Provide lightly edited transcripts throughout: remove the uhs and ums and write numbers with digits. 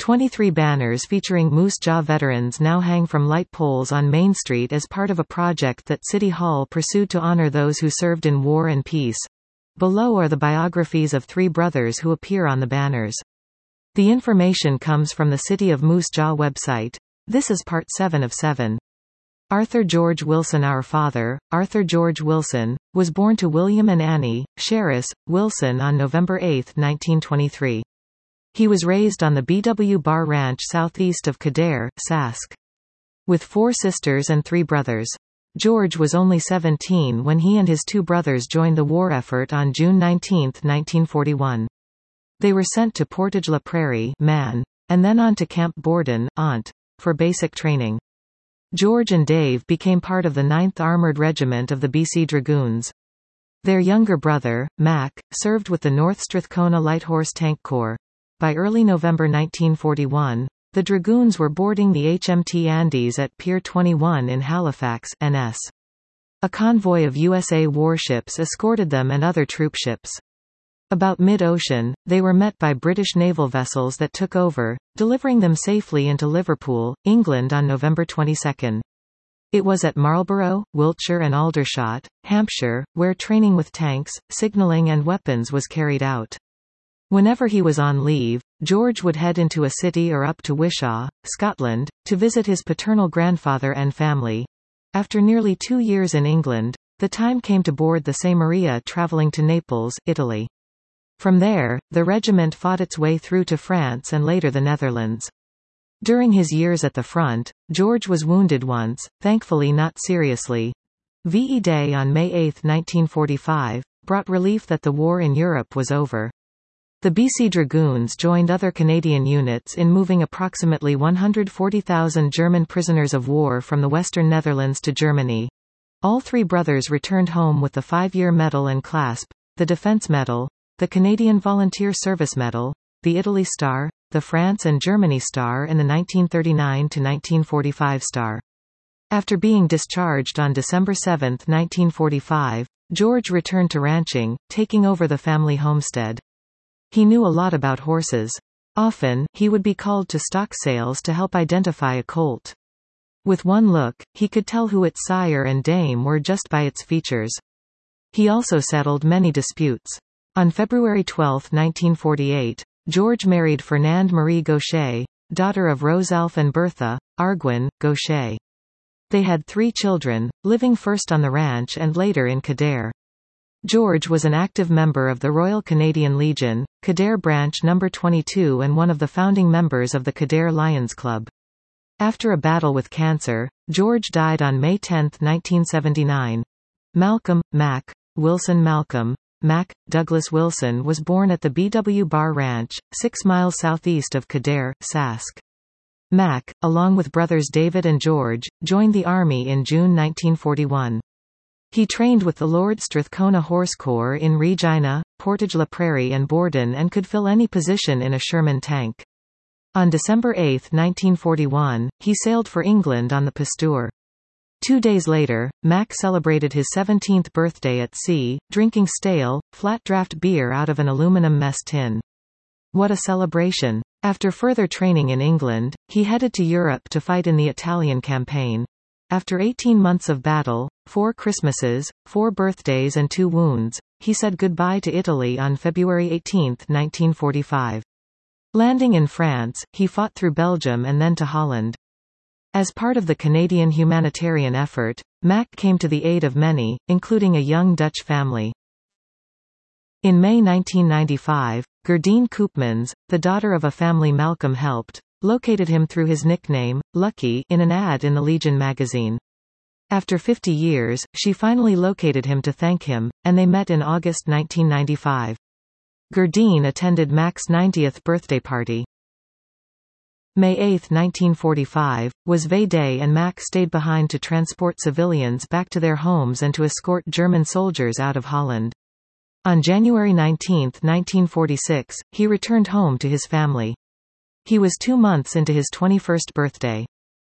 23 banners featuring Moose Jaw veterans now hang from light poles on Main Street as part of a project that City Hall pursued to honor those who served in war and peace. Below are the biographies of 3 brothers who appear on the banners. The information comes from the City of Moose Jaw website. This is part 7 of 7. Arthur George Wilson. Our father, Arthur George Wilson, was born to William and Annie Sherris Wilson on November 8, 1923. He was raised on the B.W. Bar Ranch southeast of Kildare, Sask. With 4 sisters and 3 brothers. George was only 17 when he and his 2 brothers joined the war effort on June 19, 1941. They were sent to Portage la Prairie, Man, and then on to Camp Borden, Ont, for basic training. George and Dave became part of the 9th Armored Regiment of the BC Dragoons. Their younger brother, Mac, served with the North Strathcona Light Horse Tank Corps. By early November 1941, the Dragoons were boarding the HMT Andes at Pier 21 in Halifax, NS. A convoy of USA warships escorted them and other troopships. About mid-ocean, they were met by British naval vessels that took over, delivering them safely into Liverpool, England on November 22. It was at Marlborough, Wiltshire and Aldershot, Hampshire, where training with tanks, signalling and weapons was carried out. Whenever he was on leave, George would head into a city or up to Wishaw, Scotland, to visit his paternal grandfather and family. After nearly 2 years in England, the time came to board the St. Maria travelling to Naples, Italy. From there, the regiment fought its way through to France and later the Netherlands. During his years at the front, George was wounded once, thankfully not seriously. VE Day on May 8, 1945, brought relief that the war in Europe was over. The BC Dragoons joined other Canadian units in moving approximately 140,000 German prisoners of war from the Western Netherlands to Germany. All 3 brothers returned home with the 5-year medal and clasp, the Defence Medal, the Canadian Volunteer Service Medal, the Italy Star, the France and Germany Star and the 1939–1945 Star. After being discharged on December 7, 1945, George returned to ranching, taking over the family homestead. He knew a lot about horses. Often, he would be called to stock sales to help identify a colt. With one look, he could tell who its sire and dame were just by its features. He also settled many disputes. On February 12, 1948, George married Fernande Marie Gaucher, daughter of Rosalph and Bertha Arguin Gaucher. They had 3 children, living first on the ranch and later in Kildare. George was an active member of the Royal Canadian Legion, Kildare Branch No. 22 and one of the founding members of the Kildare Lions Club. After a battle with cancer, George died on May 10, 1979. Malcolm, Mac, Wilson Malcolm, Mac, Douglas Wilson was born at the B.W. Bar Ranch, 6 miles southeast of Kildare, Sask. Mac, along with brothers David and George, joined the Army in June 1941. He trained with the Lord Strathcona Horse Corps in Regina, Portage la Prairie and Borden and could fill any position in a Sherman tank. On December 8, 1941, he sailed for England on the Pasteur. 2 days later, Mac celebrated his 17th birthday at sea, drinking stale, flat-draft beer out of an aluminum mess tin. What a celebration! After further training in England, he headed to Europe to fight in the Italian campaign. After 18 months of battle, 4 Christmases, 4 birthdays and 2 wounds, he said goodbye to Italy on February 18, 1945. Landing in France, he fought through Belgium and then to Holland. As part of the Canadian humanitarian effort, Mac came to the aid of many, including a young Dutch family. In May 1995, Gerdine Koopmans, the daughter of a family Malcolm helped, located him through his nickname, Lucky, in an ad in the Legion magazine. After 50 years, she finally located him to thank him, and they met in August 1995. Gerdine attended Mac's 90th birthday party. May 8, 1945, was VE Day and Mac stayed behind to transport civilians back to their homes and to escort German soldiers out of Holland. On January 19, 1946, he returned home to his family. He was 2 months into his 21st birthday.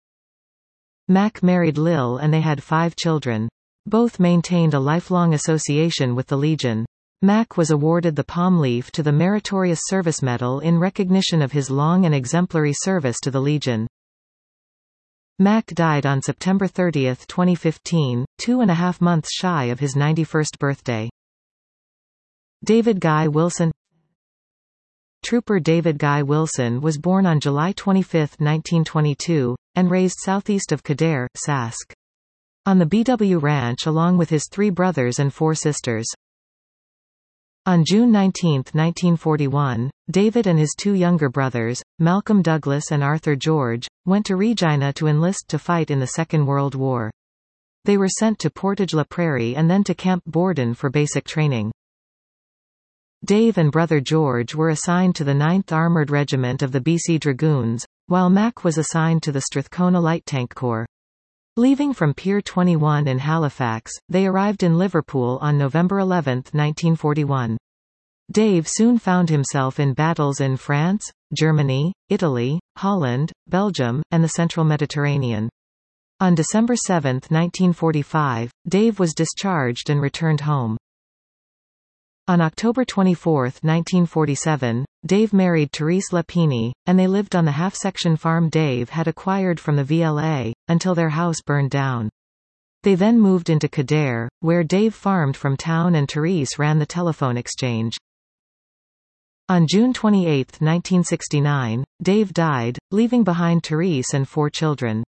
Mac married Lil and they had 5 children. Both maintained a lifelong association with the Legion. Mack was awarded the Palm Leaf to the Meritorious Service Medal in recognition of his long and exemplary service to the Legion. Mack died on September 30, 2015, 2.5 months shy of his 91st birthday. David Guy Wilson. Trooper David Guy Wilson was born on July 25, 1922, and raised southeast of Kildare, Sask. On the BW Ranch along with his 3 brothers and 4 sisters. On June 19, 1941, David and his 2 younger brothers, Malcolm Douglas and Arthur George, went to Regina to enlist to fight in the Second World War. They were sent to Portage la Prairie and then to Camp Borden for basic training. Dave and brother George were assigned to the 9th Armored Regiment of the BC Dragoons, while Mack was assigned to the Strathcona Light Tank Corps. Leaving from Pier 21 in Halifax, they arrived in Liverpool on November 11, 1941. Dave soon found himself in battles in France, Germany, Italy, Holland, Belgium, and the Central Mediterranean. On December 7, 1945, Dave was discharged and returned home. On October 24, 1947, Dave married Therese Lapini, and they lived on the half-section farm Dave had acquired from the VLA, until their house burned down. They then moved into Kildare, where Dave farmed from town and Therese ran the telephone exchange. On June 28, 1969, Dave died, leaving behind Therese and 4 children.